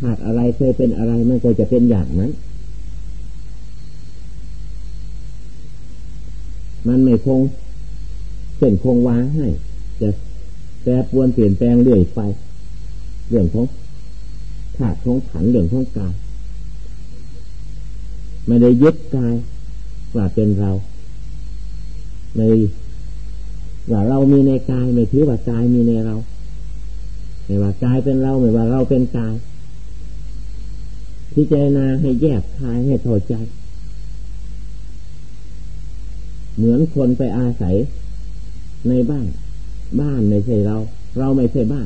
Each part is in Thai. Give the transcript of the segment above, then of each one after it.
หากอะไรเคยเป็นอะไรมันก็จะเป็นอย่างนั้นมันไม่คงเส้นคงวาให้จะแปรปรวนเปลี่ยนแปลงเรื่อยไปเรื่องของธาตุของขันธ์เรื่องของกายไม่ได้ยึดกายว่าเป็นเราไม่ว่าเรามีในกายไม่ถือว่ากายมีในเราไม่ว่ากายเป็นเราไม่ว่าเราเป็นกายพิจารณาให้แยกคายให้เข้าใจเหมือนคนไปอาศัยในบ้านไม่ใช่เราไม่ใช่บ้าน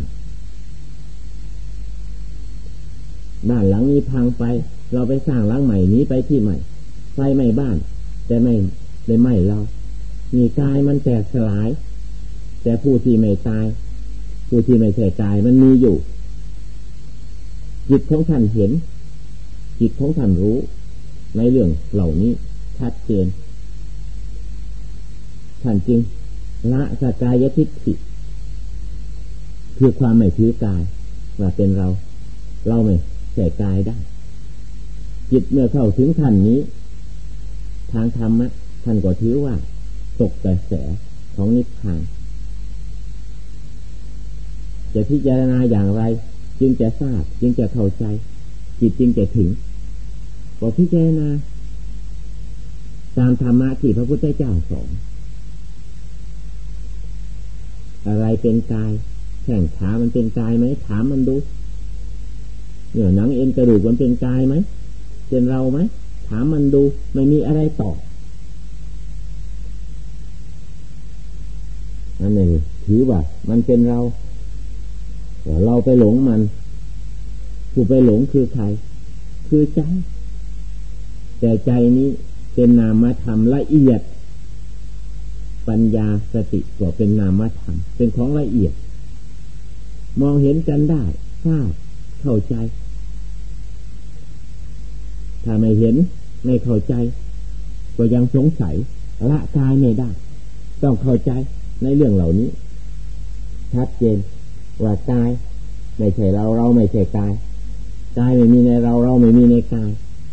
หลังนี้พังไปเราไปสร้างหลังใหม่นี้ไปที่ใหม่ไฟไหม้บ้านแต่ไม่ได้ไหม้เรามีกายมันแตกสลายแต่ผู้ที่ไม่ตายผู้ที่ไม่ใช่กายมันมีอยู่จิตของท่านเห็นจิตของท่านรู้ในเรื่องเหล่านี้ชัดเจนท่านจึงละสกายทิฏฐิคือความไม่ถือกายว่าเป็นเราไม่ใช่กายได้จิตเมื่อเข้าถึงท่านนี้ทางธรรมะท่านก็ถือว่าตกกระแสของนิพพานจะพิจารณาอย่างไรจึงจะทราบจึงจะเข้าใจจิตจึงจะถึงก็พิจารณาตามธรรมะที่พระพุทธเจ้าสอนอะไรเป็นกายแข้งขามันเป็นกายไหมถามมันดูเนื้อหนังเอ็นกระดูกมันเป็นกายไหมเป็นเราไหมถามมันดูไม่มีอะไรตอบนั่นเองถือว่ามันเป็นเราไปหลงมันผู้ไปหลงคือใครคือใจแต่ใจนี้เป็นนามธรรมละเอียดปัญญาสติก็เป็นนามธรรมเป็นของละเอียดมองเห็นกันได้ทราบเข้าใจถ้าไม่เห็นไม่เข้าใจก็ยังสงสัยละกายไม่ได้ต้องเข้าใจในเรื่องเหล่านี้ชัดเจนว่ากายไม่ใช่เราไม่ใช่กายไม่มีในเราไม่มีในกาย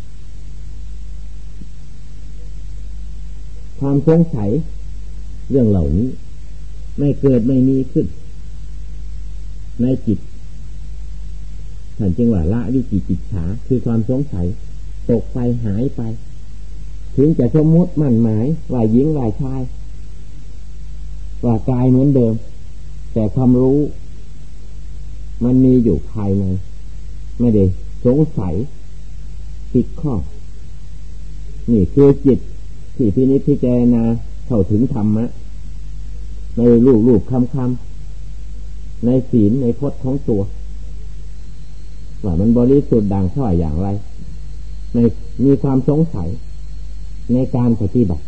ความสงสัยเรื่องเหล่านี้ไม่เกิดไม่มีขึ้นในจิตท่านจึงว่าละวิจิกิจฉาคือความสงสัยตกไปหายไปถึงจะสมมติมั่นหมายว่าหญิงว่าชายว่ากายเหมือนเดิมแต่ความรู้มันมีอยู่ภายในไม่ได้สงสัยติดข้อนี่คือจิตที่พินิจพิจารณาเข้าถึงธรรมะในรูปคำในศีลในพจน์ของตัวว่ามันบริสุทธิ์ดังช่ออย่างไรในมีความสงสัยในการปฏิบัติ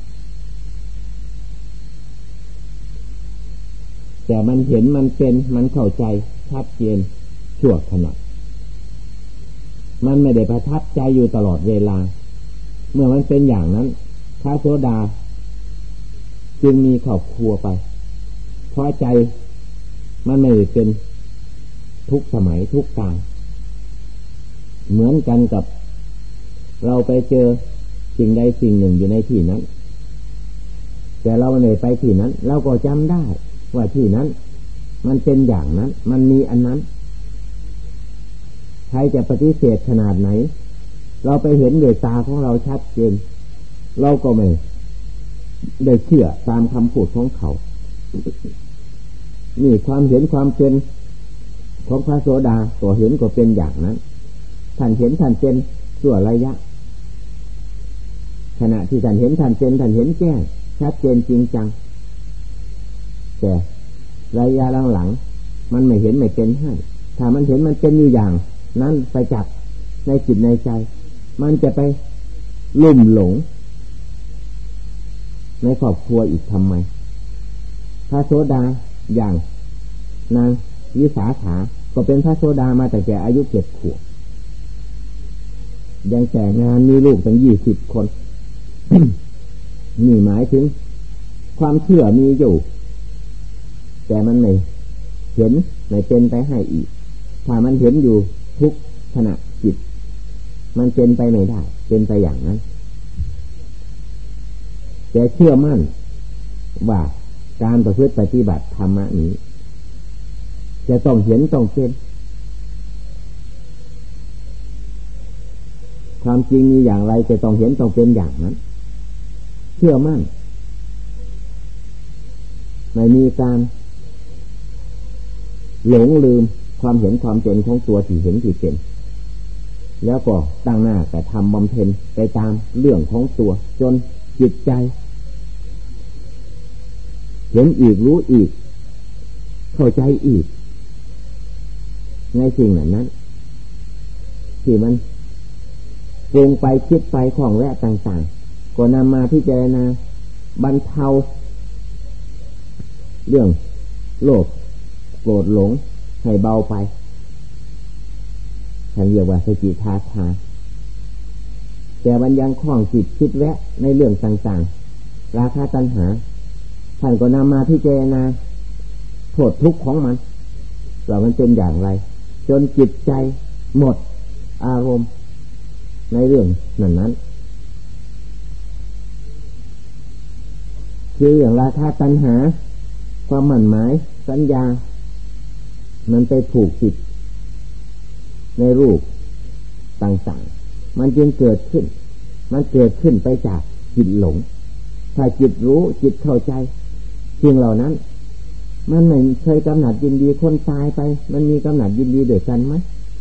แต่มันเห็นมันเป็นมันเข้าใจชัดเจนชั่วขณะมันไม่ได้ประทับใจอยู่ตลอดเวลาเมื่อมันเป็นอย่างนั้นพระโสดาจึงมีครอบครัวไปเพราะใจมันไม่ได้เป็นทุกสมัยทุกการเหมือนกันกับเราไปเจอสิ่งใดสิ่งหนึ่งอยู่ในที่นั้นแต่เราไม่ได้ไปที่นั้นเราก็จำได้ว่าที่นั้นมันเป็นอย่างนั้นมันมีอันนั้นใครจะปฏิเสธขนาดไหนเราไปเห็นด้วยตาของเราชัดเจนเราก็ไม่ได้เชื่อตามคำพูดของเขานี่ความเห็นความเป็นของพระโสดาก็เห็นก็เป็นอย่างนั้นท่านเห็นท่านเป็นชั่วระยะขณะที่ท่านเห็นท่านเป็นท่านเห็นแจ้งชัดเจนจริงจังแต่ระยะหลังๆมันไม่เห็นไม่เป็นให้ถ้ามันเห็นมันเป็นอยู่อย่างนั้นไปจับในจิตในใจมันจะไปลุ่มหลงในครอบครัวอีกทำไมพระโสดาอย่างนางวิสาขาก็เป็นพระโสดามาแต่แก่อายุ7 ขวบยังแต่งงานมีลูกตั้ง20 คน นี่หมายถึงความเชื่อมีอยู่แต่มันไม่เห็นไม่เป็นไปให้อีกถ้ามันเห็นอยู่ทุกขขณะจิตมันเป็นไปไม่ได้เป็นไปอย่างนั้นแต่เชื่อมั่นว่าการประพฤติปฏิบัติธรรมนี้จะต้องเห็นต้องเป็นความจริงมีอย่างไรจะต้องเห็นต้องเป็นอย่างนั้นเชื่อมั่นไม่มีการหลงลืมความเห็นความเป็นของตัวที่เห็นที่เป็นแล้วก็ตั้งหน้าแต่ทำบำเพ็ญไปตามเรื่องของตัวจนจิตใจเห็นอีกรู้อีกเข้าใจอีกในสิ่งนั้นที่มันปรุงไปคิดไปของแวะต่างๆก็นำมาพิจารณาบรรเทาเรื่องโลภโกรธหลงให้เบาไปท่านเรียกว่าสติทาทาแต่มันยังคล้องจิตคิดแวะในเรื่องต่างๆราคะตัณหาท่านก็นำมาพิจารณาโทษทุกข์ของมันว่ามันเป็นอย่างไรจนจิตใจหมดอารมณ์ในเรื่องนั้นคืออย่างราคะตัณหาความหมั่นหมายสัญญามันไปผูกจิตในรูปต่างๆมันจึงเกิดขึ้นมันเกิดขึ้นไปจากจิตหลงถ้าจิตรู้จิตเข้าใจสิ่งเหล่านั้นมันไม่เคยกำหนัดยินดีคนตายไปมันมีกำหนัดยินดีด้วยกันไหม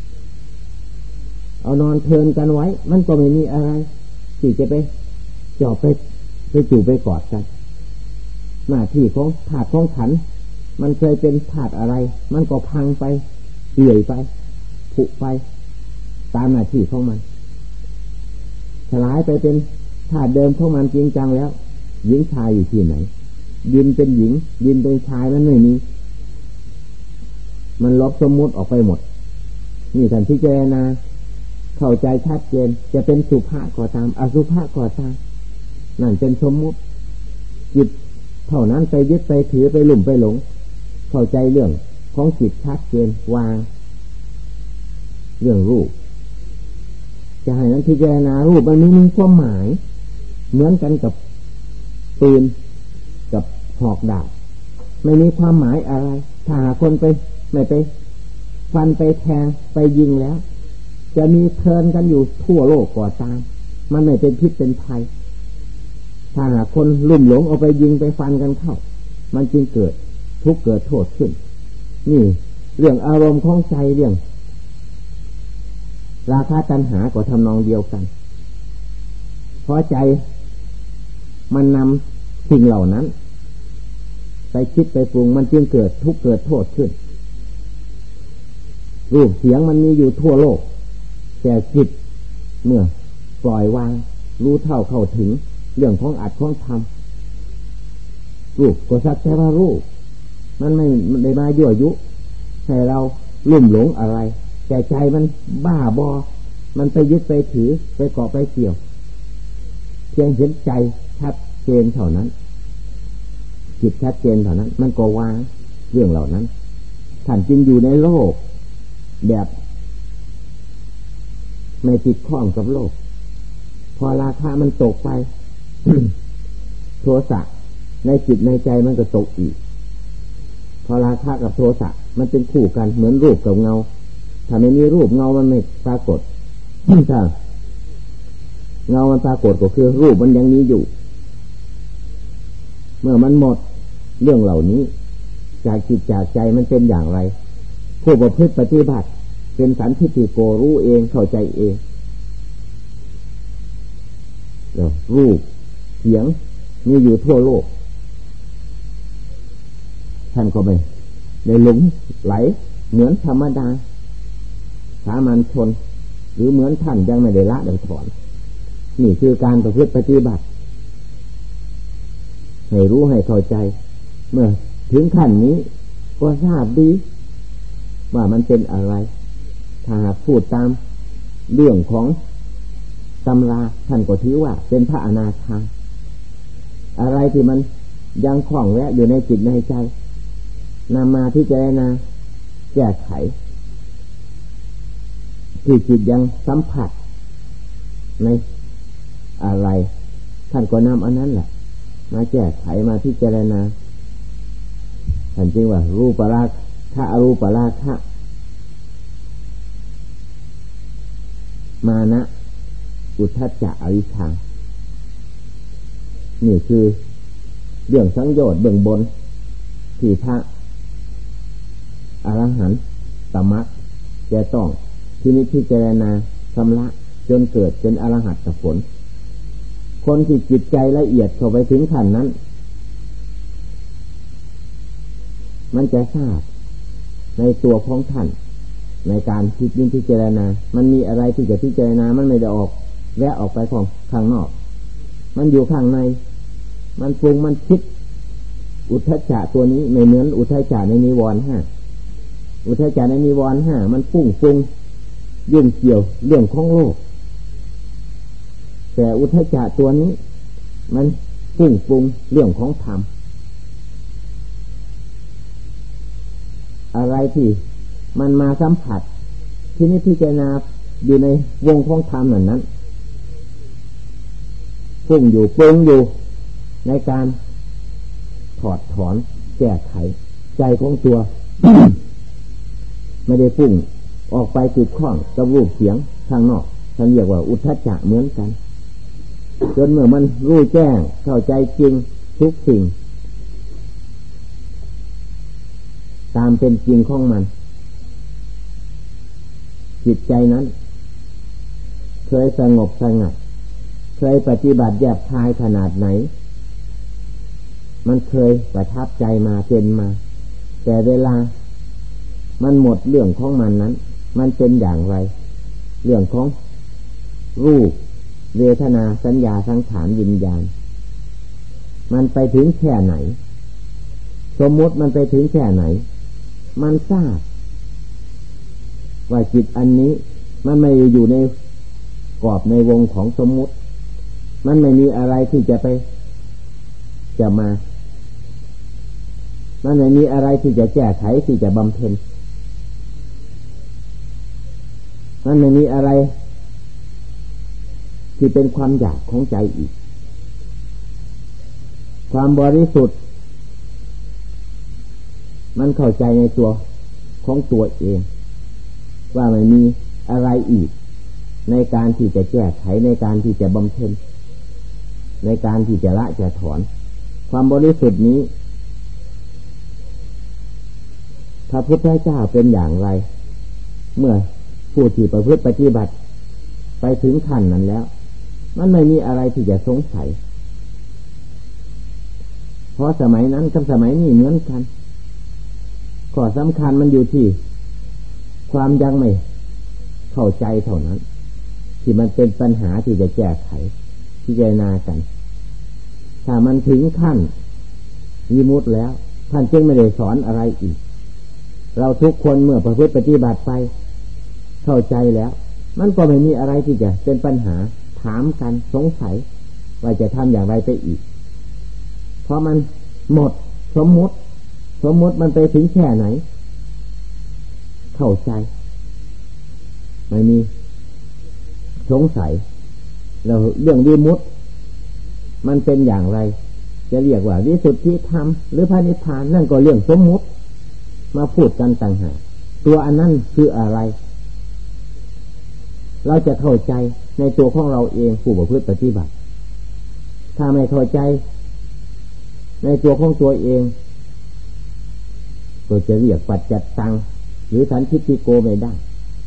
เอานอนเพลินกันไว้มันก็ไม่มีอะไรที่จะไปจ่อไปจูบไปกอดกันหน้าที่ของธาตุของขันธ์มันเคยเป็นธาตุอะไรมันก็พังไปเปื่อยไปผุไปตามหน้าที่ของมันสลายไปเป็นธาตุเดิมของมันจริงจังแล้วหญิงชายอยู่ที่ไหนดินเป็นหญิงดินเป็นชายมันไม่มีมันลบสมมุติออกไปหมดนี่ท่านพิจารณาเข้าใจชัดเจนจะเป็นสุภาพก็ตามอสุภาพก็ตามนั่นเป็นสมมุติจิตเท่านั้นไปยึดไปถือไปหลุ่มไปหลงเข้าใจเรื่องของจิตชัดเจนวางเรื่องรูปจะให้นั้นพิจารณารูปมันมีความหมายเหมือนกันกับปืนกับหอกดาบไม่มีความหมายอะไรถ้าหาคนไปไม่ไปฟันไปแทงไปยิงแล้วจะมีเพลินกันอยู่ทั่วโลกก่อตามมันไม่เป็นพิษเป็นภัยถ้าหากคนลุ่มหลงเอาไปยิงไปฟันกันเข้ามันจึงเกิดทุกข์เกิดโทษขึ้นนี่เรื่องอารมณ์ของใจเรื่องราคะตัณหาก็ทำนองเดียวกันเพราะใจมันนำสิ่งเหล่านั้นไปคิดไปปรุงมันจึงเกิดทุกข์เกิดโทษขึ้นรูปเสียงมันมีอยู่ทั่วโลกแต่จิตเมื่อปล่อยวางรู้เท่าเข้าถึงเรื่องของอัดของทำรูปก็สักแต่ว่ารูปมันไม่ได้มายั่วยุให้เราลุ่มหลงอะไรแต่ใจมันบ้าบอมันไปยึดไปถือไปเกาะไปเกี่ยวเพียงเห็นใจชัดเจนเท่านั้นจิตชัดเจนเท่านั้นมันก็วางเรื่องเหล่านั้นท่านจึงอยู่ในโลกแบบไม่ติดข้องกับโลกพอราคะมันตกไป โทสะในจิตในใจมันก็ตกอีกพอราคะกับโทสะมันเป็นคู่กันเหมือนรูปกับเงาถ้าไม่มีรูปเงามันไม่ปรากฏ ถ้าเงามันปรากฏก็คือรูปมันยังมีอยู่เมื่อมันหมดเรื่องเหล่านี้จากจิตจากใจมันเป็นอย่างไรผู้ประพฤติปฏิบัติเป็นสันทิฏฐิโกรู้เองเข้าใจเองรูปเสียงมีอยู่ทั่วโลกท่านก็ไม่ได้หลงไหลเหมือนธรรมดาสามัญชนหรือเหมือนท่านยังไม่ได้ละได้ถอนนี่คือการประพฤติปฏิบัติให้รู้ให้เข้าใจเมื่อถึงขั้นนี้ก็ทราบดีว่ามันเป็นอะไรถ้าพูดตามเรื่องของตำราท่านก็ถือว่าเป็นพระอนาคาอะไรที่มันยังคล้องแวะอยู่ในจิตในใจนำมาพิจารณาแก้ไขที่จิตยังสัมผัสในอะไรท่านก็นำอันนั้นแหละมาแก้ไขมาพิจารณาท่านจึงว่ารูปราคะอรูปราคะมานะอุทธัจจะอวิชชานี่คือเรื่องสังโยชน์เบื้องบนที่พระอรหันตมรรคจะต้องที่นี้พิจารณาชำระจนเกิดเป็นอรหัตผลคนที่จิตใจละเอียดเข้าไปถึงขั้นนั้นมันจะทราบในตัวของท่านในการพิจารณามันมีอะไรที่จะพิจารณามันไม่ได้ออกแวะออกไปของข้างนอกมันอยู่ข้างในมันปรุงมันคิดอุทธัจจะตัวนี้ไม่เหมือนอุทธัจจะในนิวรณ์ห้าอุทธัจจะในนิวรณ์ห้ามันปรุงยุ่งเกี่ยวเรื่องของโลกแต่อุทธัจจะตัวนี้มันปรุงเรื่องของธรรมอะไรที่มันมาสัมผัสที่นี้พิจารณาอยู่ในวงของธรรมนั้นปรุงอยู่ในการถอดถอนแก้ไขใจของตัว ไม่ได้ปรุงออกไปติดข้องกับรูปเสียงข้างนอกท่านเรียกว่าอุทธัจจะเหมือนกันจนเมื่อมันรู้แจ้งเข้าใจจริงทุกสิ่งตามเป็นจริงของมันจิตใจนั้นเคยสงบสงัดเคยปฏิบัติแยบคายขนาดไหนมันเคยประทับใจมาเป็นมาแต่เวลามันหมดเรื่องของมันนั้นมันเป็นอย่างไรเรื่องของรูปเวทนาสัญญาสังขารวิญญาณมันไปถึงแค่ไหนสมมติมันไปถึงแค่ไหนมันทราบว่าจิตอันนี้มันไม่อยู่ในกรอบในวงของสมมุติมันไม่มีอะไรที่จะมามันไม่มีอะไรที่จะแก้ไขที่จะบำเพ็ญมันไม่มีอะไรที่เป็นความอยากของใจอีกความบริสุทธิ์มันเข้าใจในตัวของตัวเองว่าไม่มีอะไรอีกในการที่จะแก้ไขในการที่จะบำเพ็ญในการที่จะละจะถอนความบริสุทธิ์นี้พระพุทธเจ้าเป็นอย่างไรเมื่อผู้ที่ประพฤติปฏิบัติไปถึงขั้นนั้นแล้วมันไม่มีอะไรที่จะสงสัยเพราะสมัยนั้นกับสมัยนี้เหมือนกันข้อสำคัญมันอยู่ที่ความยังไม่เข้าใจเท่านั้นที่มันเป็นปัญหาที่จะแก้ไขพิจารณากันถ้ามันถึงขั้นวิมุตติแล้วท่านจึงไม่ได้สอนอะไรอีกเราทุกคนเมื่อประพฤติปฏิบัติไปเข้าใจแล้วมันก็ไม่มีอะไรที่จะเป็นปัญหาถามกันสงสัยว่าจะทำอย่างไรไปอีกเพราะมันหมดสมมุติมันไปถึงแค่ไหนเข้าใจไม่มีสงสัยแล้วเรื่องวิมุตติมันเป็นอย่างไรจะเรียกว่าวิสุทธิธรรมหรือพระนิพพานนั่นก็เรื่องสมมุติมาพูดกันต่างหากตัวอันนั้นคืออะไรเราจะเข้าใจในตัวของเราเองผู้ประพฤติปฏิบัติถ้าไม่เข้าใจในตัวของตัวเองก็จะเรียกปัจจัตตังหรือสันทิฏฐิโกไม่ได้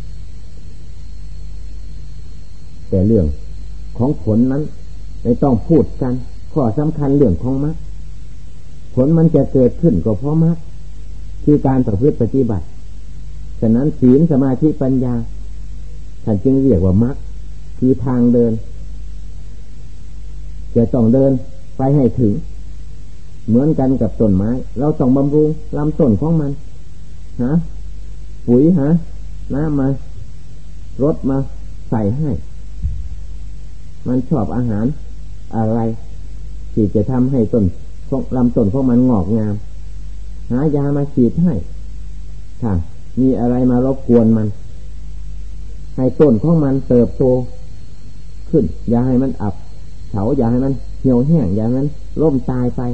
แต่เรื่องของผลนั้นไม่ต้องพูดกันข้อสำคัญเรื่องของมรรคผลมันจะเกิดขึ้นก็เพราะมรรคคือการประพฤติปฏิบัติฉะนั้นศีลสมาธิปัญญาท่านจึงเรียกว่ามรรคคือทางเดินจะต้องเดินไปให้ถึงเหมือนกันกับต้นไม้เราต้องบำรุงลำต้นของมันปุ๋ยน้ำมารดมาใส่ให้มันชอบอาหารอะไรที่จะทำให้ลำต้นของมันงอกงามหายามาฉีดให้ถ้ามีอะไรมารบกวนมันให้ต้นของมันเติบโตขึ้นอย่าให้มันอับเฉาอย่าให้มันเหี่ยวแห้งอย่าให้มันล่มตายไป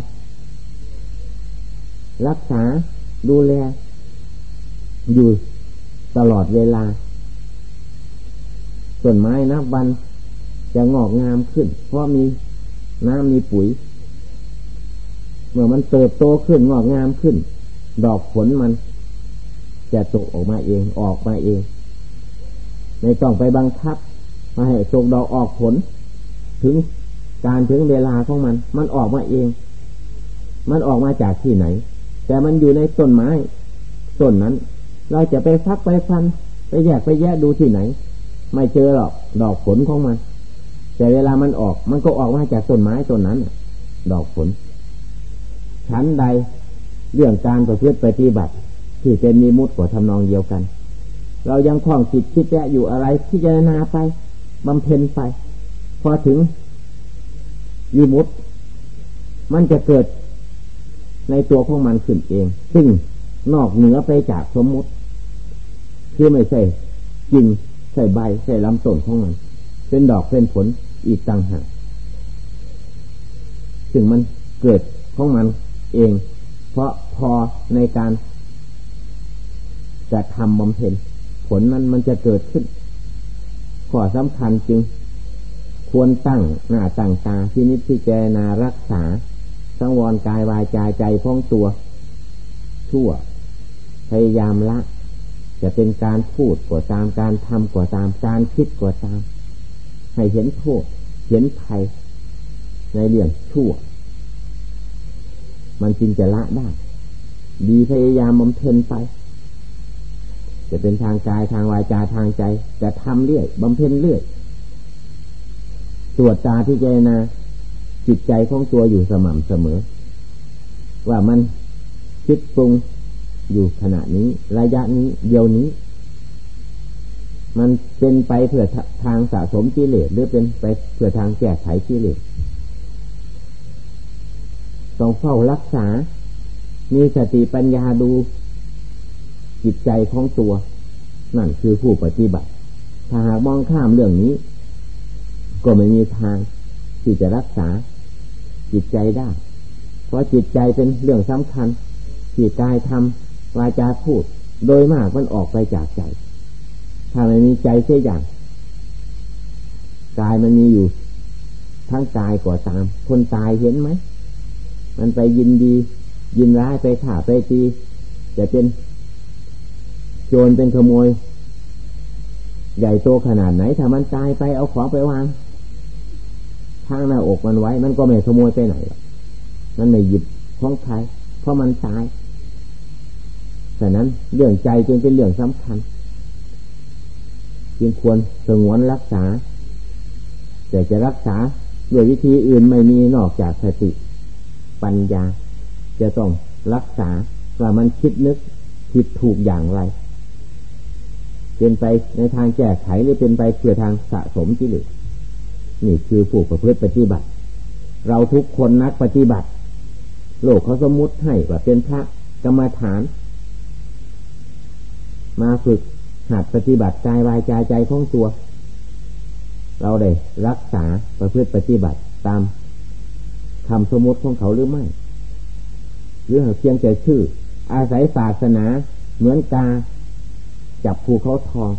รักษาดูแลอยู่ตลอดเวลาต้นไม้นับวันจะงอกงามขึ้นเพราะมีน้ำมีปุ๋ยเมื่อมันเติบโตขึ้นงอกงามขึ้นดอกผลมันจะตกออกมาเองออกมาเองไม่ต้องไปบังคับมาให้ตกดอกออกผลถึงการถึงเวลาของมันออกมาเองมันออกมาจากที่ไหนแต่มันอยู่ในต้นไม้ต้นนั้นเราจะไปซักไปฟันไปแยกไปแยะดูที่ไหนไม่เจอหรอกดอกผลของมันแต่เวลามันออกมันก็ออกมาจากต้นไม้ต้นนั้นดอกผลชั้นใดเรื่องการประพฤติปฏิบัติที่เป็นนิมุตก็ทำนองเดียวกันเรายังคล้องจิตคิดแยะอยู่อะไรพิจารณาไปบำเพ็ญไปพอถึงนิมุตมันจะเกิดในตัวของมันขึ้นเองซึ่งนอกเหนือไปจากสมมุติคือไม่ใช่จริงใช่ใบใช่ลำต้นของมันเป็นดอกเป็นผลอีกต่างหากซึ่งมันเกิดของมันเองเพราะพอในการจะทำบำเพ็ญผลนั้นมันจะเกิดขึ้นข้อสำคัญจึงควรตั้งหน้าตั้งตาพินิจพิจารณารักษาสังวรกายวาจาใจของตัวชั่วพยายามละจะเป็นการพูดก็ตามการทำก็ตามการคิดก็ตามให้เห็นโทษเห็นภัยในเรื่องชั่วมันจึงจะละได้ดีพยายามบำเพ็ญไปจะเป็นทางกายทางวาจาทางใจจะทำเรื่อยบำเพ็ญเรื่อยตรวจตาพิจารณาจิตใจของตัวอยู่สม่ำเสมอว่ามันคิดปรุงอยู่ขณะนี้ระยะนี้เดี๋ยวนี้มันเป็นไปเพื่อทางสะสมกิเลสหรือเป็นไปเพื่อทางแก้ไขกิเลสต้องเฝ้ารักษามีสติปัญญาดูจิตใจของตัวนั่นคือผู้ปฏิบัติถ้าหากมองข้ามเรื่องนี้ก็ไม่มีทางที่จะรักษาจิตใจได้เพราะจิตใจเป็นเรื่องสำคัญที่กายทำวาจาพูดโดยมากมันออกไปจากใจถ้าไม่มีใจเสียอย่างกายมันมีอยู่ทั้งกายก็ตามคนตายเห็นไหมมันไปยินดียินร้ายไปฆ่าไปตีจะเป็นโจรเป็นขโมยใหญ่โตขนาดไหนถ้ามันตายไปเอาของไปวางทางหน้าอกมันไว้มันก็ไม่ขโมยไปไหนหรอกมันไม่หยิบของใครเพราะมันตายฉะนั้นเรื่องใจจึงเป็นเรื่องสำคัญจึงควรสงวนรักษาแต่จะรักษาด้วยวิธีอื่นไม่มีนอกจากสติปัญญาจะต้องรักษาว่ามันคิดนึกผิดถูกอย่างไรเป็นไปในทางแก้ไขหรือเป็นไปเพื่อทางสะสมกิเลสนี่คือผู้ประพฤติปฏิบัติเราทุกคนนักปฏิบัติโลกเขาสมมุติให้ว่าเป็นพระกรรมฐานมาฝึกหัดปฏิบัติกายวาจาใจของตัวเราได้รักษาประพฤติปฏิบัติตามคำสมมติของเขาหรือไม่หรือเพียงแต่ชื่ออาศัยศาสนาเหมือนกาจับภูเขาทอง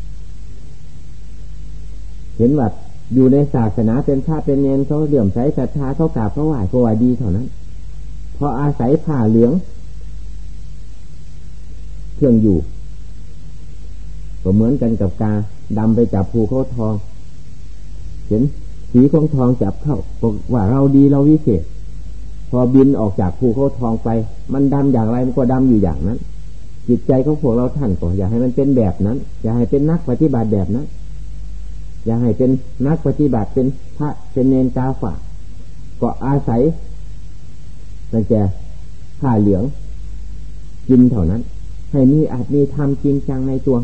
เห็นว่าอยู่ในศาสนาเป็นพระเป็นเนรเขาเลื่อมใสศรัทธาเขากราบเขาไหว้เขาว่าดีเท่านั้นพออาศัยผ้าเหลืองเครื่องอยู่ก็เหมือนกันกับกาดำไปจับภูเขาทองเห็นสีของทองจับเข้าบอกว่าเราดีเราวิเศษพอบินออกจากภูเขาทองไปมันดำอย่างไรมันก็ดำอยู่อย่างนั้นจิตใจของพวกเราท่านก็อย่าให้มันเป็นแบบนั้นอย่าให้เป็นนักปฏิบัติแบบนั้นอย่าให้เป็นนักปฏิบัติเป็นพระเป็นเนรกาฝากก็อาศัยตั้งแต่ผ้าเหลืองกินเท่านั้นให้มีอาจมีธรรมจริงจังในตัว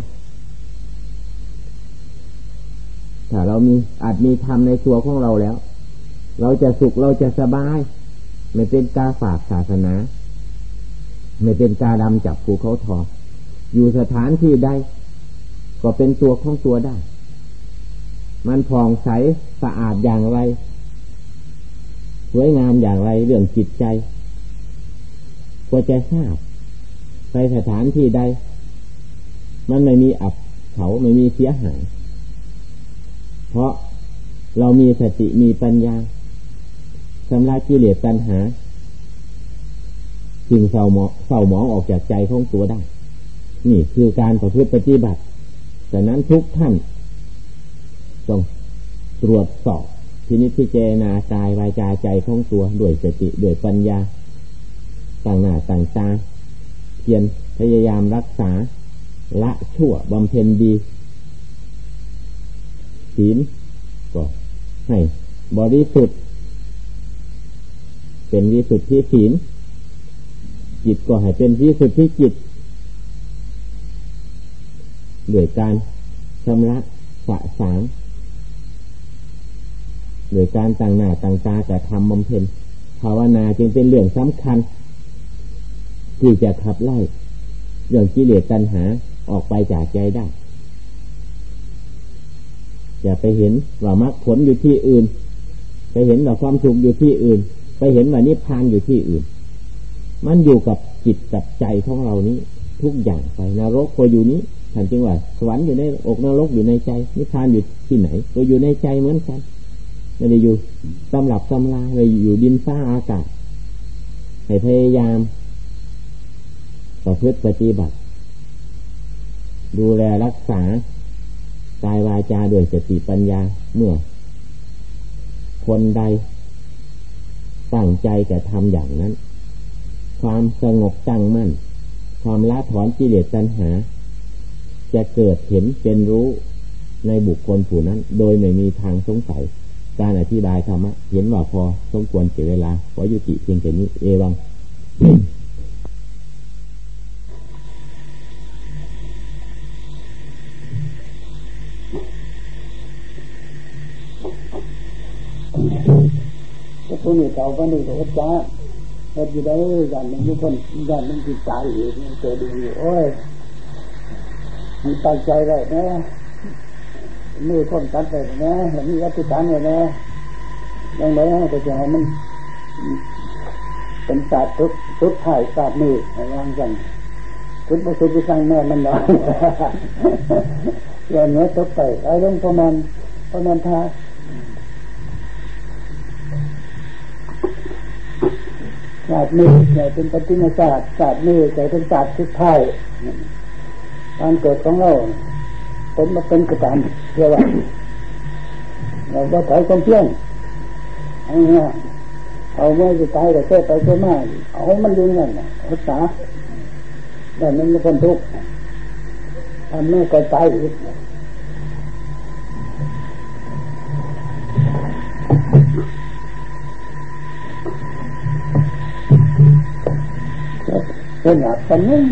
ถ้าเรามีอาจมีธรรมในตัวของเราแล้วเราจะสุขเราจะสบายไม่เป็นกาฝากศาสนาไม่เป็นกาดำจับภูเขาทองอยู่สถานที่ใดก็เป็นตัวของตัวได้มันผ่องใสสะอาดอย่างไรสวยงามอย่างไรเรื่องจิตใจก็จะทราบไปสถานที่ใดมันไม่มีอับเฉาไม่มีเสียหายเพราะเรามีสติมีปัญญาชำระกิเลสตัณหาสิ่งเศร้าหมองออกจากใจของตัวได้นี่คือการประพฤติปฏิบัติฉะนั้นทุกท่านต้องตรวจสอบพินิจพิจารณากายวาจาใจของตัวด้วยสติด้วยปัญญาต่างหน้าต่างตาเพียรพยายามรักษาละชั่วบำเพ็ญดีศีลก็ให้บริสุทธิ์เป็นวิสุทธิศีลจิตก็ให้เป็นวิสุทธิจิตด้วยการชำระสะสางโดยการต่างหน้าต่างตาแต่ทำบำเพ็ญภาวนาจึงเป็นเรื่องสำคัญที่จะขับไล่เรื่องกิเลสตัณหาออกไปจากใจได้อย่าไปเห็นว่ามรรคผลอยู่ที่อื่นไปเห็นว่าความสุขอยู่ที่อื่นไปเห็นว่านิพพานอยู่ที่อื่นมันอยู่กับจิตกับใจของเรานี้ทุกอย่างไปนรกก็อยู่นี้ท่านจึงว่าสวรรค์อยู่ในอกนรกอยู่ในใจนิพพานอยู่ที่ไหนก็อยู่ในใจเหมือนกันไม่ได้อยู่ตำรับตำราไม่อยู่ดินฟ้าอากาศให้พยายามประพฤติปฏิบัติดูแลรักษากายวาจาด้วยสติปัญญาเมื่อคนใดตั้งใจจะทำอย่างนั้นความสงบตั้งมั่นความละถอนกิเลสตัณหาจะเกิดเห็นเป็นรู้ในบุคคลผู้นั้นโดยไม่มีทางสงสัยการอธิบายธรรมะเห็นว่าพอสมควรเสียเวลาขอยุติเพียงแค่นี้เอวังก็ตัวนี้เก่าก็นี่ก็วัดจ้าวัดอยู่ได้อย่างหนึ่งทุกคนอย่างหนึ่งจิตใจอีกมันเกิดดีอยู่โอ้ยมันตั้งใจไว้นะมือก้มตัดไปนะแล้วมีวัตถุการเลยนะยังไงก็จะให้มันเป็นศาสตร์ทุกถ่ายศาสตร์มืออะไรอย่างนั้นทุกประสบการณ์แม่มันน้อยอย่างนี้ตกไปไอ้เรื่องประมาณท่าศาสตร์มือใหญ่เป็นปฏิมาศาสตร์ศาสตร์มือใหญ่เป็นศาสตร์ทุกถ่ายการเกิดของเราผมมาเป็นกระดานเรียกว่าเราก็ถอยความเพียรเอาเมื่อจะตายแต่แค่ไปแค่มาเอามันอยู่นั่นรักษาแต่มันไม่คนทุกข์ทำไม่ก็ตายอีกเป็นหนักกันนี่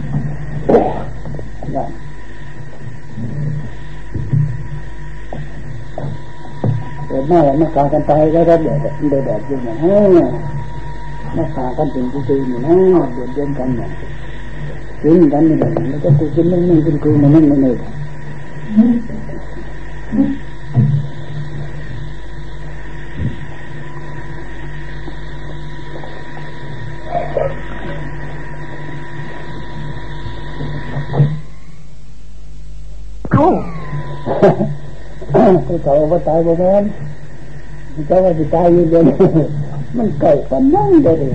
เกิดมาแล้วมาฆ่ากันตายแล้วรับแบบอยู่เนี่ยมาฆ่ากันเป็นกูตีนี่นะเดือดเดือดกันเนี่ยกินกันนี่แล้วก็กูกินนึ่งกินกูมันนั่นเลยเขาว่าตายบ่แม่นเขาว่าสิตายอยู่เดี๋ยวมันไก่กันนั่งเดี๋ยว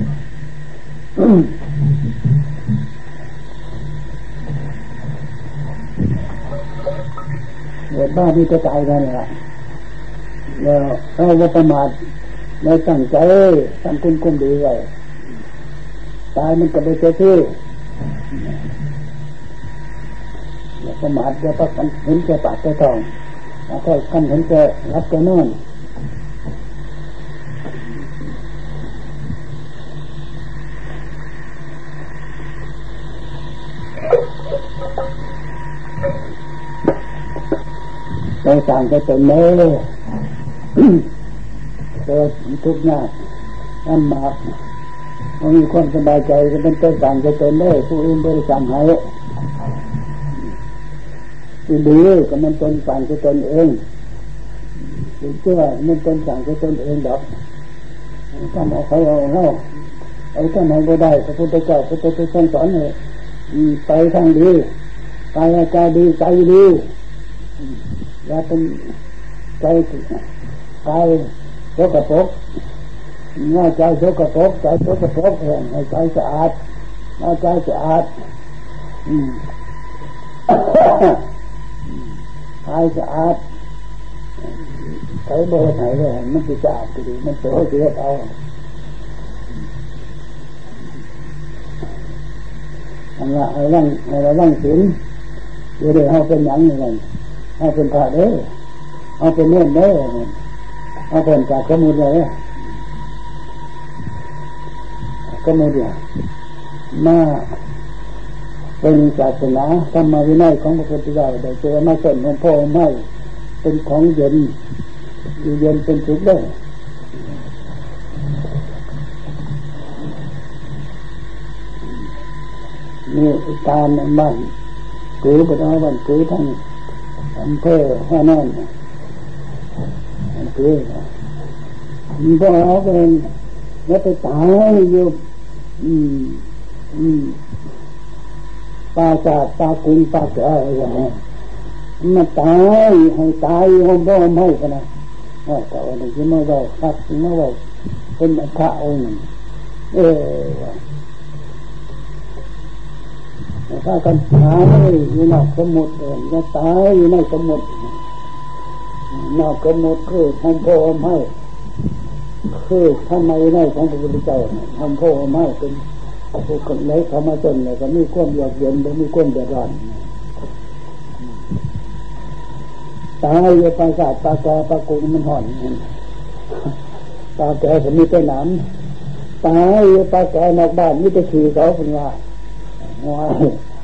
บ้านนี่จะตายกันล่ะแล้วเราว่าประมาทเราตั้งใจทำคุณดีไว้ตายมันก็ไปเจอที่ประมาทจะต้องเห็นแก่ปากแก่ท้องแล้วก็กันเห็นแก่รับแก่นอนไปสั่งไปเป็นเนื้อเกิดทุกข์ยากลำบากมันมีความสบายใจจะเป็นตัวสั่งจะเป็นเนื้อผู้อื่นบริสั่งให้ดีก็มันตนสั่งตนเองเชื่อมันตนสั่งตนเองดอกท่านเอาใครเอาเล่าเอาท่านไหนก็ได้พระพุทธเจ้าพระพุทธเจ้าสอนเลยไปทางดีกายใจดีใจดีอย่าเป็นใจกายโสกปรกง่ายใจโสกปรกใจโสกปรกให้ใจสะอาดง่ายใจสะอาดกายสะอาดใช้โบไหนเลยมันจะสะอาดก็ดีมันโตเสียเอาอันละไอ้ร่างศีลเดี๋ยวเขาเป็นหยังไงเขาเป็นพระเด้อเขาเป็นเน่นเด้อเขาเป็นจากขมุดเลยขมุดเนี่ยมาเป็นศาสนาธรรมวินัยของพระพุทธเจ้าได้เจอมาส่วนของพ่อไม่เป็นของเย็นอยู่เย็นเป็นสุขได้นี่การบ้านกือไปเอาบ้านกือทั้งอำเภอห้านอนกือมีพวกเราเป็นแล้วไปตายอยู่ปลาจาดปลากุนปลาเสืออะไรอย่างนี้มันตายให้ตายห้องบ่ไม่กันนะแต่วันนี้ที่ไม่ได้คัดไม่ได้เป็นพระองค์ถ้ากันตายอยู่นอกสมุทรจะตายอยู่ในสมุทรนอกสมุทรคือห้องพ่อไม่คือทำไมในของพระพุทธเจ้าห้องพ่อไม่เป็นผู้คนไหนธรรมชนเลยก็มีความอยากเย็นและมีความเดือดร้อนตายอยู่ปราสาทปลาแกปลากุงมันห่อนปลาแกผมมีแต่หนามตายอยู่ปลาแกนอกบ้านมีแต่ขี่เขาเป็นว่าว้าย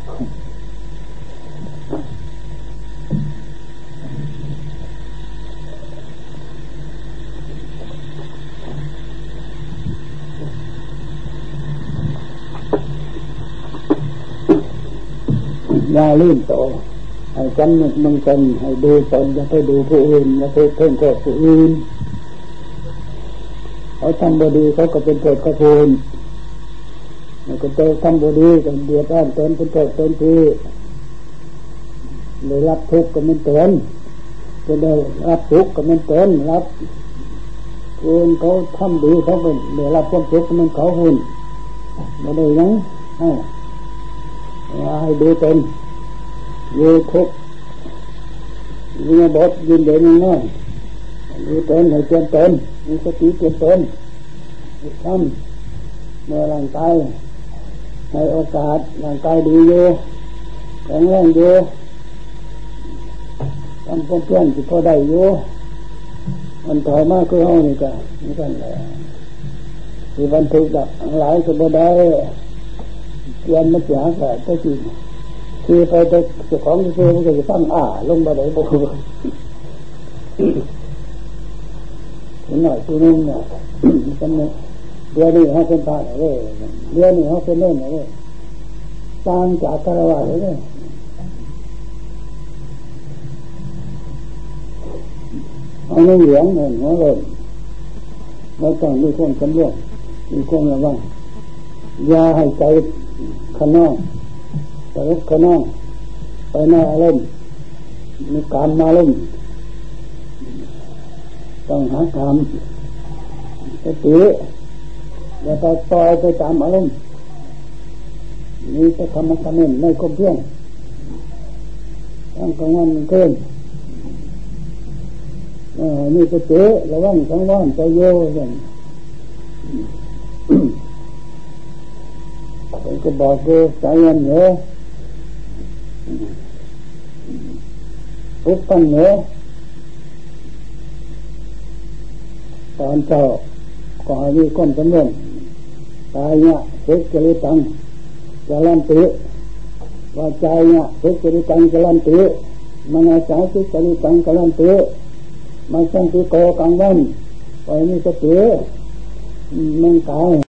ยาลื่นโตให้จำนึกมึงตนให้ดูตนอย่าไปดูผู้อื่นอย่าไปเพ่งโทษผู้อื่นเขาทำบดีเขาก็เป็นโทษกระพูนมันก็เจอทำบดีก็เดือดร้อนตนเป็นโทษตนที่เลยรับทุกข์ก็มันตนจะได้รับทุกข์ก็มันตนรับผู้อื่นเขาทำดีเขาเป็นเลยรับความทุกข์ก็มันเขาหุ่นมาได้ยังให้ดูตนอยู่ทุกมีบทยืนเดินง่ายดูตนให้เจริญตนมีสติเจริญตนทำเมื่อร่างกายในโอกาสร่างกายดีอยู่แข็งแรงอยู่ทำความเพียรที่พอได้อยู่มันถอยมากคือห้องนี่ก็นี่กันแหละที่วันทุกข์หลายก็บ่ได้เรียนมาจากแต่ก็จริงคือไปแต่เจ้าของที่เชื่อมันก็จะตั้งลงมาได้บุกถึงหน่อยตัวนึงเนี่ยกันเนี่ยเดี๋ยวนี้เขาเป็นพระเลยเดี๋ยวนี้เขาเป็นเล่นเลยต่างจากคารวะเลยเอาเงินเหลืองเงินหัวเลยเราต้องมีความสำรวมมีความระวังอย่าให้ใจขนองไปลุกขนองไปหน้าอารมณ์มีการมาอารมณ์ต้องหาคำสติอย่าไปปล่อยไปตามอารมณ์นี่จะทำมันทำเองไม่คมเพียงทั้งกลางวันกลางคืนนี่สติระวังทั้งวันใจโย่อย่างผมก็บอกดูใจเย็นเหรอทุกตั้งเหรอตอนเจ้าก็ให้มีความสำเร็จตายเนี่ยเซ็กจะรู้ตังจะลั่นตีว่าใจเนี่ยเซ็กจะรู้ตังจะลั่นตีมันอาศัยเซ็กจะรู้ตังจะลั่นตีมันต้องตีโกกังวันไปนี่สติมันกาย